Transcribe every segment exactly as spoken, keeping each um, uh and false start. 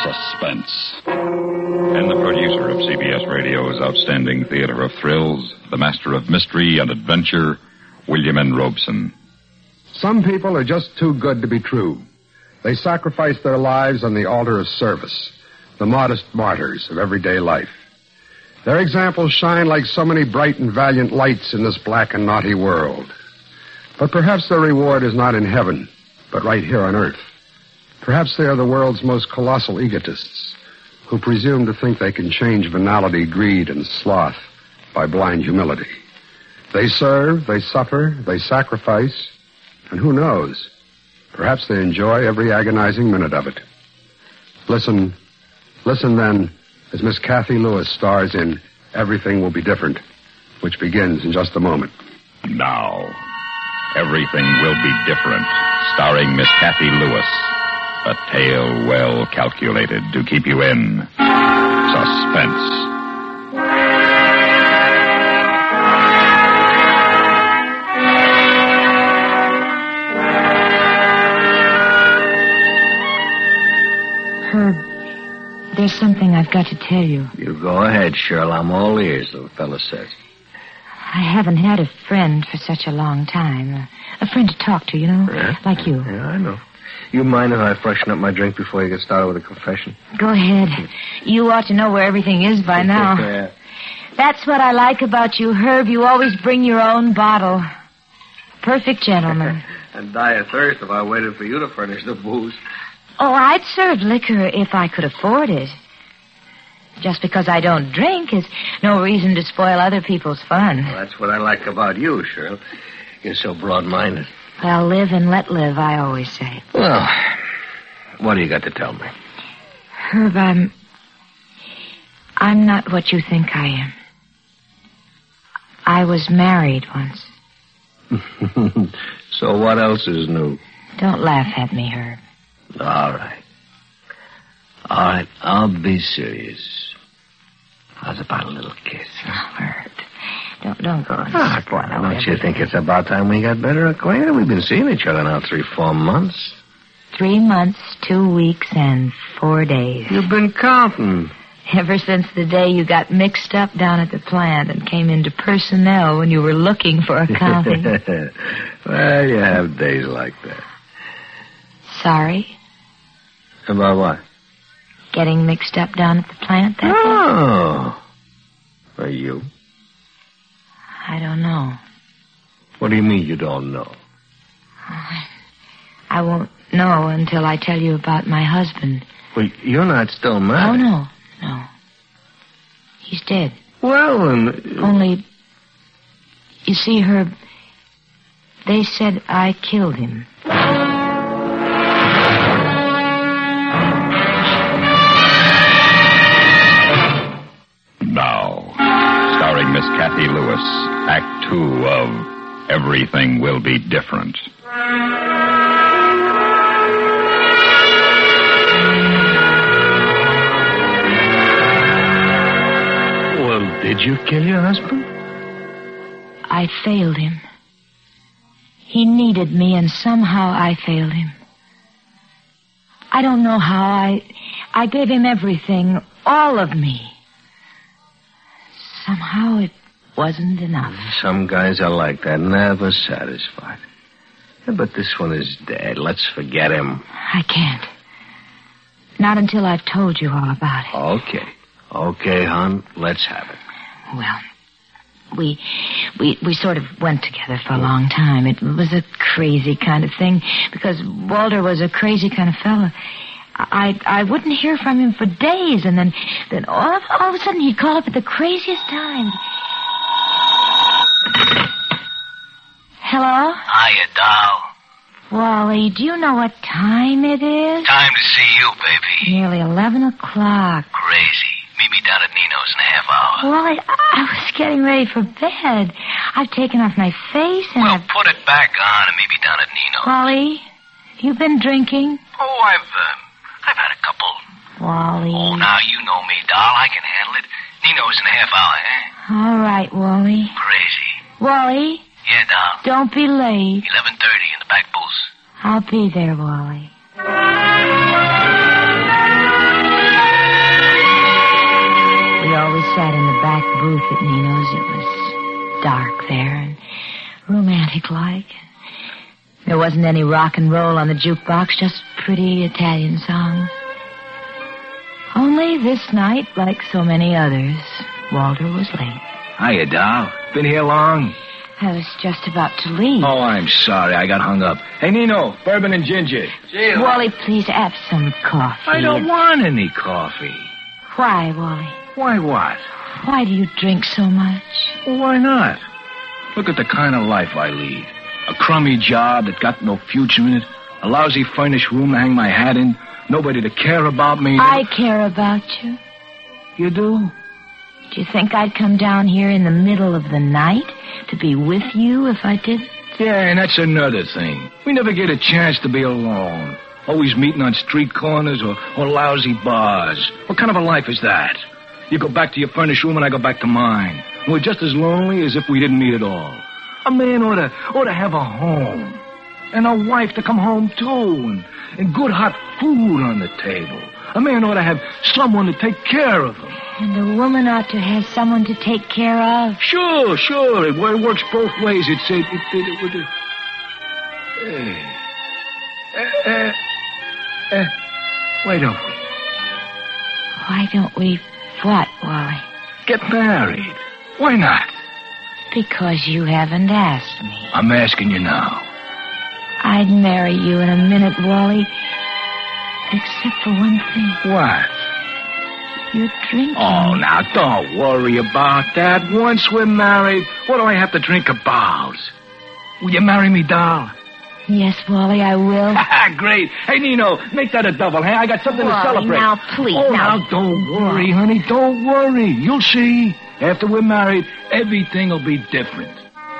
Suspense. And the producer of C B S Radio's outstanding theater of thrills, the master of mystery and adventure, William N. Robeson. Some people are just too good to be true. They sacrifice their lives on the altar of service, the modest martyrs of everyday life. Their examples shine like so many bright and valiant lights in this black and naughty world. But perhaps their reward is not in heaven, but right here on earth. Perhaps they are the world's most colossal egotists, who presume to think they can change venality, greed, and sloth by blind humility. They serve, they suffer, they sacrifice, and who knows, perhaps they enjoy every agonizing minute of it. Listen, listen then, as Miss Kathy Lewis stars in Everything Will Be Different, which begins in just a moment. Now, Everything Will Be Different, starring Miss Kathy Lewis. A tale well calculated to keep you in suspense. Herb, there's something I've got to tell you. You go ahead, Cheryl. I'm all ears, the fella says. I haven't had a friend for such a long time. A, a friend to talk to, you know, yeah, like you. Yeah, I know. You mind if I freshen up my drink before you get started with a confession? Go ahead. You ought to know where everything is by now. Yeah. That's what I like about you, Herb. You always bring your own bottle. Perfect gentleman. I'd die of thirst if I waited for you to furnish the booze. Oh, I'd serve liquor if I could afford it. Just because I don't drink is no reason to spoil other people's fun. Well, that's what I like about you, Cheryl. You're so broad-minded. Well, live and let live, I always say. Well, what do you got to tell me? Herb, I'm... I'm not what you think I am. I was married once. So what else is new? Don't laugh at me, Herb. All right. All right, I'll be serious. How's about a little kiss? Oh, Herb. Don't, don't go and Ah, spoil don't everything. you think it's about time we got better acquainted? We've been seeing each other now three, four months. Three months, two weeks, and four days. You've been counting. Ever since the day you got mixed up down at the plant and came into personnel when you were looking for accounting. Well, you have days like that. Sorry? About what? Getting mixed up down at the plant that day? Oh. Are you? I don't know. What do you mean you don't know? I won't know until I tell you about my husband. Well, you're not still married. Oh, no, no. He's dead. Well, then... Only, you see, Herb, they said I killed him. Now, starring Miss Kathy Lewis, Act Two of Everything Will Be Different. Well, did you kill your husband? I failed him. He needed me, and somehow I failed him. I don't know how. I, I gave him everything, all of me. Somehow it wasn't enough. Some guys are like that, never satisfied. Yeah, but this one is dead. Let's forget him. I can't. Not until I've told you all about it. Okay. Okay, hon. Let's have it. Well, we, we, we sort of went together for a long time. It was a crazy kind of thing because Walter was a crazy kind of fellow. I I wouldn't hear from him for days, and then then all of, all of a sudden he'd call up at the craziest times. Hello? Hiya, doll. Wally, do you know what time it is? Time to see you, baby. Nearly eleven o'clock. Crazy. Meet me down at Nino's in a half hour. Wally, I was getting ready for bed. I've taken off my face and Well, I've... put it back on and meet me down at Nino's. Wally, you've been drinking? Oh, I've, uh, I've had a couple. Wally. Oh, now you know me, doll. I can handle it. Nino's in a half hour, eh? All right, Wally. Crazy. Wally, Yeah, doll. don't be late. eleven thirty in the back booth. I'll be there, Wally. sat in the back booth at Nino's. It was dark there and romantic-like. There wasn't any rock and roll on the jukebox, just pretty Italian songs. Only this night, like so many others, Walter was late. Hiya, doll. Been here long? I was just about to leave. Oh, I'm sorry. I got hung up. Hey, Nino, bourbon and ginger. Gee, Wally, please have some coffee. I don't want any coffee. Why, Wally? Why what? Why do you drink so much? Well, why not? Look at the kind of life I lead. A crummy job that got no future in it. A lousy furnished room to hang my hat in. Nobody to care about me. I care about you. You do? Do you think I'd come down here in the middle of the night to be with you if I didn't? Yeah, and that's another thing. We never get a chance to be alone. Always meeting on street corners or, or lousy bars. What kind of a life is that? You go back to your furnished room and I go back to mine. We're just as lonely as if we didn't meet at all. A man ought to, ought to have a home. And a wife to come home, too. And, and good hot food on the table. A man ought to have someone to take care of him. And a woman ought to have someone to take care of. Sure, sure. It, it works both ways. It's it, it, it, it would. Uh, hey. Uh, uh, uh, why don't we? Why don't we what, Wally? Get married. Why not? Because you haven't asked me. I'm asking you now. I'd marry you in a minute, Wally. Except for one thing. What? You're drinking. Oh, now, don't worry about that. Once we're married, what do I have to drink about? Will you marry me, doll? Yes, Wally, I will. Great. Hey, Nino, make that a double, hey? I got something Wally, to celebrate. now, please. Oh, now, now, don't worry, honey. Don't worry. You'll see. After we're married, everything will be different.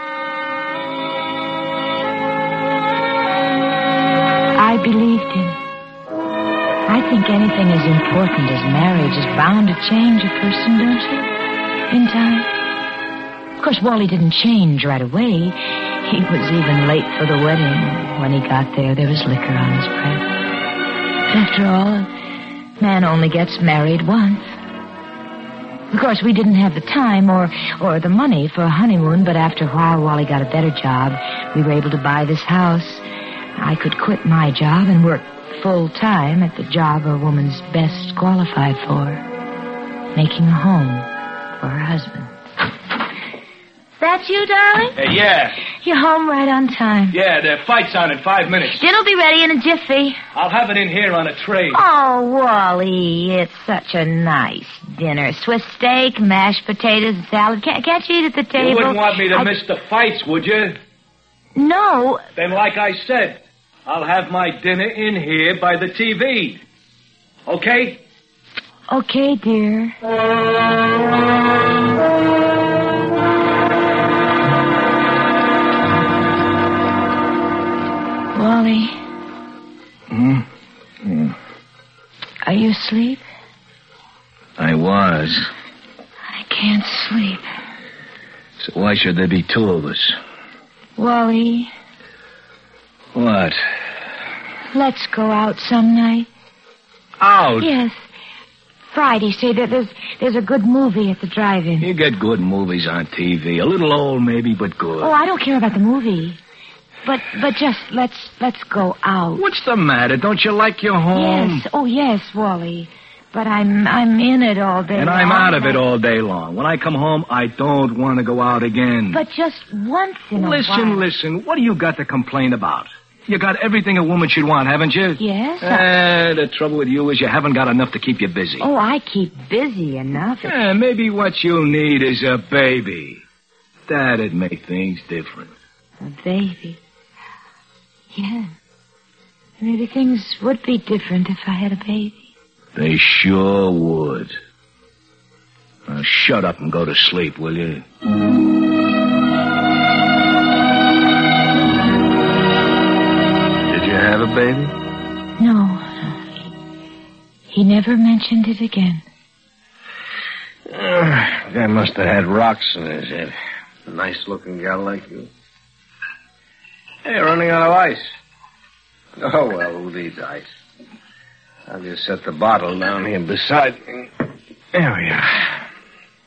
I believed him. I think anything as important as marriage is bound to change a person, don't you? In time. Of course, Wally didn't change right away. He was even late for the wedding. When he got there, there was liquor on his breath. After all, a man only gets married once. Of course, we didn't have the time or, or the money for a honeymoon, but after a while, Wally got a better job. We were able to buy this house. I could quit my job and work full-time at the job a woman's best qualified for, making a home for her husband. That you, darling? Hey, yeah. You're home right on time. Yeah, the fight's on in five minutes. Dinner'll be ready in a jiffy. I'll have it in here on a tray. Oh, Wally, it's such a nice dinner. Swiss steak, mashed potatoes, and salad. Can't, can't you eat at the table? You wouldn't want me to I... miss the fights, would you? No. Then, like I said, I'll have my dinner in here by the T V. Okay? Okay, dear. Wally. Hmm? Yeah. Are you asleep? I was. I can't sleep. So why should there be two of us? Wally, What? let's go out some night. Out? Yes. Friday, say that there's there's a good movie at the drive-in. You get good movies on T V. A little old, maybe, but good. Oh, I don't care about the movie. But but just let's let's go out. What's the matter? Don't you like your home? Yes. Oh, yes, Wally. But I'm I'm in it all day And long. I'm out of it all day long. When I come home, I don't want to go out again. But just once in a Listen, while. listen. What do you got to complain about? You got everything a woman should want, haven't you? Yes. I- Eh, the trouble with you is you haven't got enough to keep you busy. Oh, I keep busy enough. Eh, maybe what you need is a baby. That'd make things different. A baby. Yeah. Maybe things would be different if I had a baby. They sure would. Now, shut up and go to sleep, will you? Did you have a baby? No, no. He, he never mentioned it again. Uh, guy must have had rocks in his head. A nice-looking gal like you. Hey, running out of ice. Oh, well, who needs ice? I'll just set the bottle down here beside me. There we are.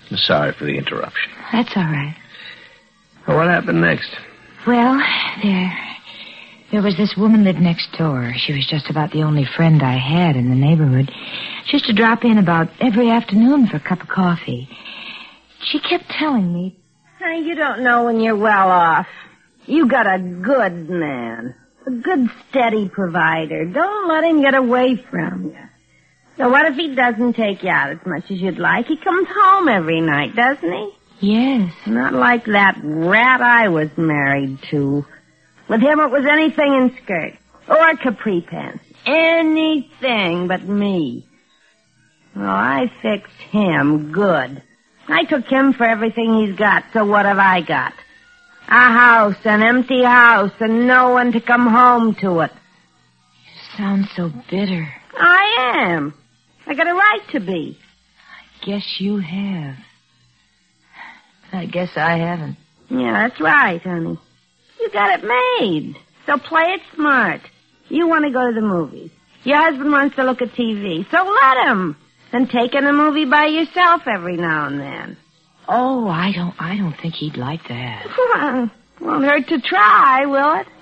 Sorry for the interruption. That's all right. Well, what happened next? Well, there... There was this woman lived next door. She was just about the only friend I had in the neighborhood. She used to drop in about every afternoon for a cup of coffee. She kept telling me... Honey, you don't know when you're well off. You got a good man. A good, steady provider. Don't let him get away from you. So what if he doesn't take you out as much as you'd like? He comes home every night, doesn't he? Yes. Not like that rat I was married to. With him, it was anything in skirt. Or capri pants. Anything but me. Well, I fixed him good. I took him for everything he's got, so what have I got? A house, an empty house, and no one to come home to it. You sound so bitter. I am. I got a right to be. I guess you have. I guess I haven't. Yeah, that's right, honey. You got it made. So play it smart. You want to go to the movies. Your husband wants to look at T V. So let him. And take in a movie by yourself every now and then. Oh, I don't I don't think he'd like that. Well, won't hurt to try, will it?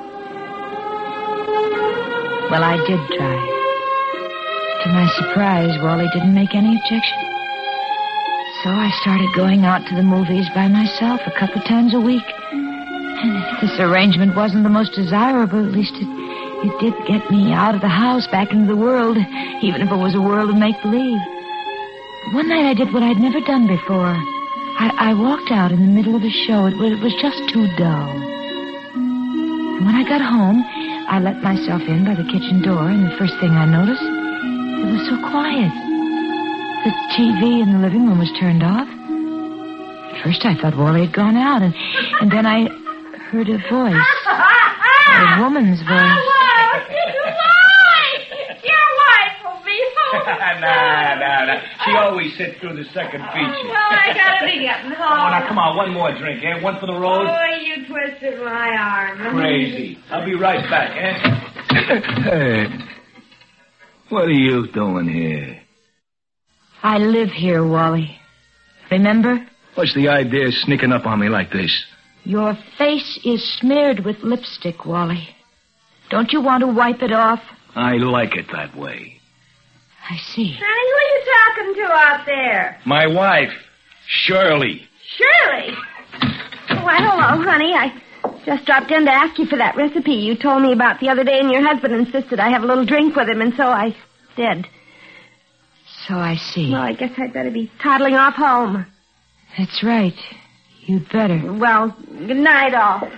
Well, I did try. To my surprise, Wally didn't make any objection. So I started going out to the movies by myself a couple times a week. And if this arrangement wasn't the most desirable, at least it, it did get me out of the house, back into the world, even if it was a world of make-believe. One night I did what I'd never done before. I, I walked out in the middle of a show. It was, it was just too dull. And when I got home, I let myself in by the kitchen door, and the first thing I noticed, it was so quiet. The T V in the living room was turned off. At first I thought Wally had gone out, and, and then I heard a voice. A woman's voice. Hello, it's your wife. It's your wife will be home. nah, nah, nah. She always sits through the second feature. Well, I gotta be getting home. Oh, now, come on, one more drink, eh? One for the road. Oh, you twisted my arm. Crazy. I'll be right back, eh? Hey, what are you doing here? I live here, Wally. Remember? What's the idea of sneaking up on me like this? Your face is smeared with lipstick, Wally. Don't you want to wipe it off? I like it that way. I see. Honey, who are you talking to out there? My wife, Shirley. Shirley? Why, hello, honey. I just dropped in to ask you for that recipe you told me about the other day, and your husband insisted I have a little drink with him, and so I did. So I see. Well, I guess I'd better be toddling off home. That's right. You'd better. Well, good night, all.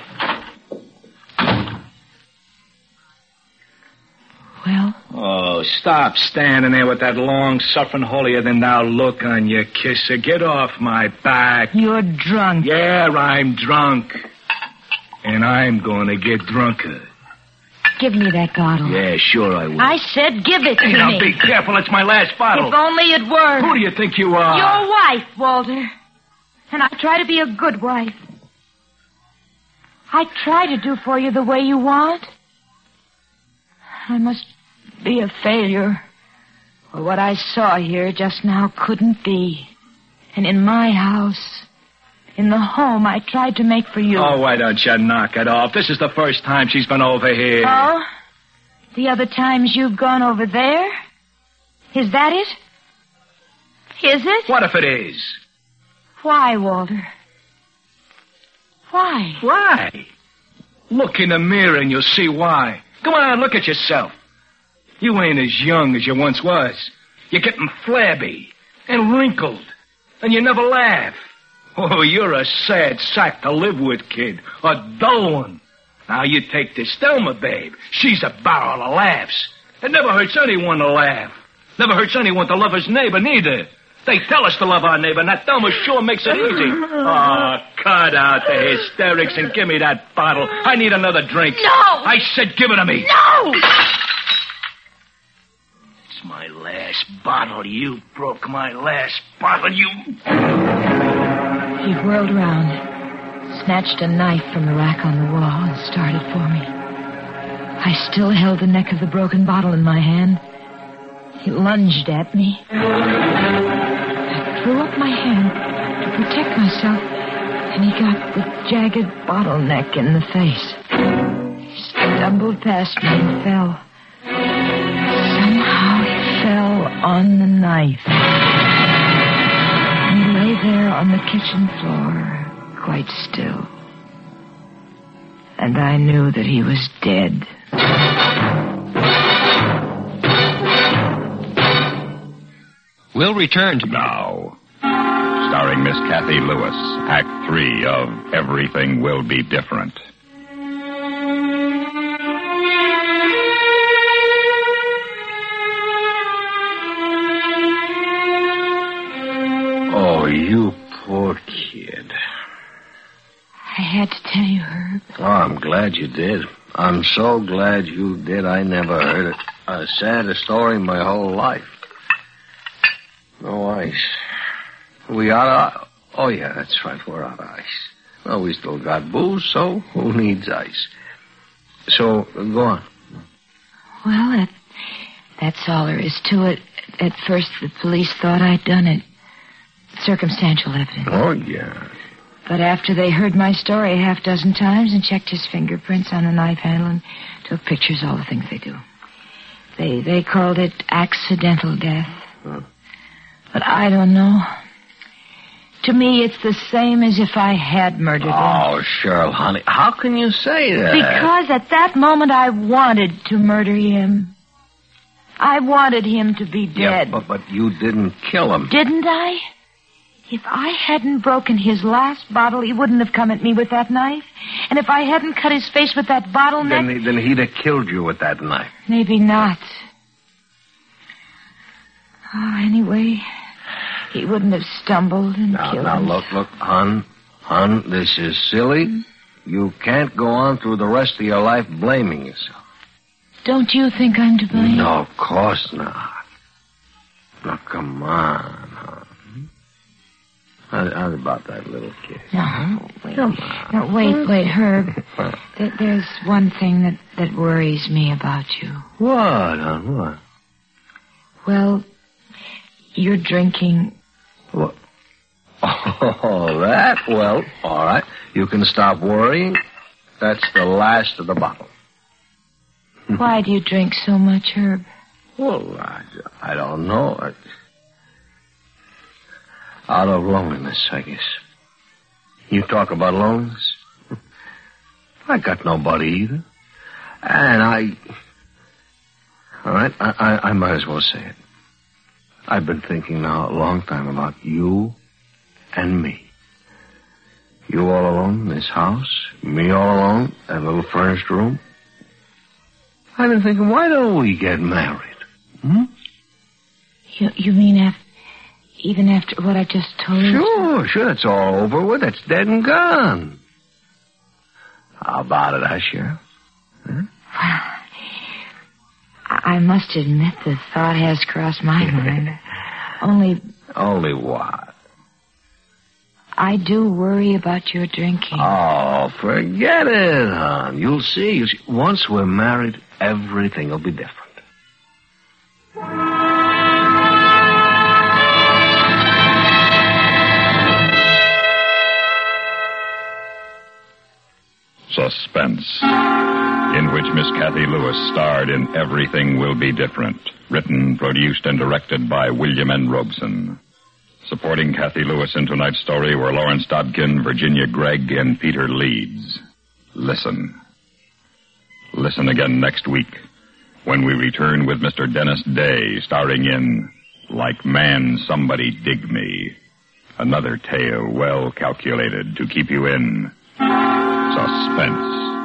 Well? Oh, stop standing there with that long, suffering, holier-than-thou look on your kisser. Get off my back. You're drunk. Yeah, I'm drunk. And I'm going to get drunker. Give me that bottle. Yeah, sure I will. I said give it to hey, now, me. be careful. It's my last bottle. If only it were. Who do you think you are? Your wife, Walter. And I try to be a good wife. I try to do for you the way you want. I must be a failure. Or what I saw here just now couldn't be. And in my house, in the home I tried to make for you. Oh, why don't you knock it off? This is the first time she's been over here. Oh? The other times you've gone over there? Is that it? Is it? What if it is? Why, Walter? Why? Why? Look in the mirror and you'll see why. Come on, look at yourself. You ain't as young as you once was. You're getting flabby and wrinkled, and you never laugh. Oh, you're a sad sack to live with, kid. A dull one. Now, you take this Thelma, babe. She's a barrel of laughs. It never hurts anyone to laugh. Never hurts anyone to love his neighbor, neither. They tell us to love our neighbor, and that Thelma sure makes it easy. Oh, cut out the hysterics and give me that bottle. I need another drink. No! I said give it to me. No! It's my last bottle. You broke my last bottle, you... He whirled around, snatched a knife from the rack on the wall, and started for me. I still held the neck of the broken bottle in my hand. He lunged at me. I threw up my hand to protect myself, and he got the jagged bottleneck in the face. He stumbled past me and fell. Somehow he fell on the knife. He lay there on the kitchen floor, quite still. And I knew that he was dead. We'll return to... Now, starring Miss Kathy Lewis, Act Three of Everything Will Be Different. Oh, you poor kid. I had to tell you, Herb. Oh, I'm glad you did. I'm so glad you did. I never heard it. A sadder story my whole life. No ice. We out of... Oh, yeah, that's right. We're out of ice. Well, we still got booze, so who needs ice? So, go on. Well, that, that's all there is to it. At first, the police thought I'd done it. Circumstantial evidence. Oh, yeah. But after they heard my story a half dozen times and checked his fingerprints on the knife handle and took pictures, all the things they do, they they called it accidental death. Huh. But I don't know. To me, it's the same as if I had murdered him. Oh, Cheryl, honey, how can you say that? Because at that moment I wanted to murder him. I wanted him to be dead. Yeah, but, but you didn't kill him. Didn't I? If I hadn't broken his last bottle, he wouldn't have come at me with that knife. And if I hadn't cut his face with that bottleneck... Then, he, then he'd have killed you with that knife. Maybe not. Oh, anyway, he wouldn't have stumbled and now, killed now, him. Now, look, look, hon, hon, this is silly. You can't go on through the rest of your life blaming yourself. Don't you think I'm to blame? No, of course not. Now, come on, hon. How, how about that little kid? No, wait. No, wait, wait, Herb. There, there's one thing that, that worries me about you. What, hon, what? Well, you're drinking. What? Oh, that? Well, all right. You can stop worrying. That's the last of the bottle. Why do you drink so much, Herb? Well, I, I don't know. I, out of loneliness, I guess. You talk about loneliness? I got nobody either. And I... All right, I, I, I might as well say it. I've been thinking now a long time about you and me. You all alone in this house, me all alone in a little furnished room. I've been thinking, why don't we get married? Hmm? You, you mean after, even after what I just told you? Sure, sure, that's all over with. That's dead and gone. How about it, huh, Sheriff? Huh? Well, I must admit the thought has crossed my mind. Only... Only what? I do worry about your drinking. Oh, forget it, hon. You'll see. You'll see. Once we're married, everything will be different. Suspense, in which Miss Kathy Lewis starred in Everything Will Be Different, written, produced, and directed by William N. Robeson. Supporting Kathy Lewis in tonight's story were Lawrence Dobkin, Virginia Gregg, and Peter Leeds. Listen. Listen again next week when we return with Mister Dennis Day starring in Like Man Somebody Dig Me. Another tale well calculated to keep you in suspense.